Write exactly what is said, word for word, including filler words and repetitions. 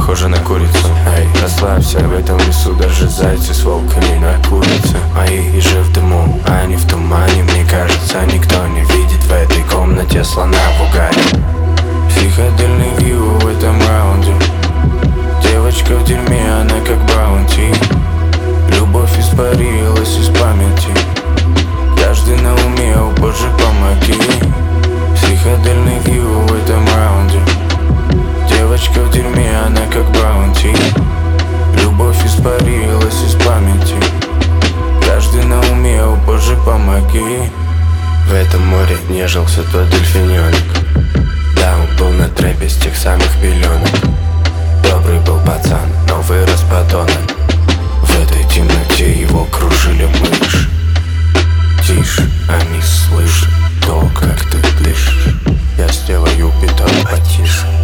похожа на курицу. Эй, расслабься, в этом лесу даже зайцы с волками на курице. Мои ежи в дыму, а они в тумане. Мне кажется, никто не видит в этой комнате слона в угаре. Психодельный вью в этом раунде. Девочка в дерьме, она как баунти. Любовь испарилась из памяти. Каждый на уме, о боже, помоги. Психодельный вью в этом раунде. Девочка в дерьме, она как баунти. Любовь испарилась из памяти. Каждый на уме, о боже, помоги. В этом море нежился тот дельфиненок. Да, он был на трэпе с тех самых пеленок. Добрый был пацан, но вырос подонок. В этой темноте его кружили мышь. Тише, они слышат то, как ты дышишь. Я сделаю бетон потише.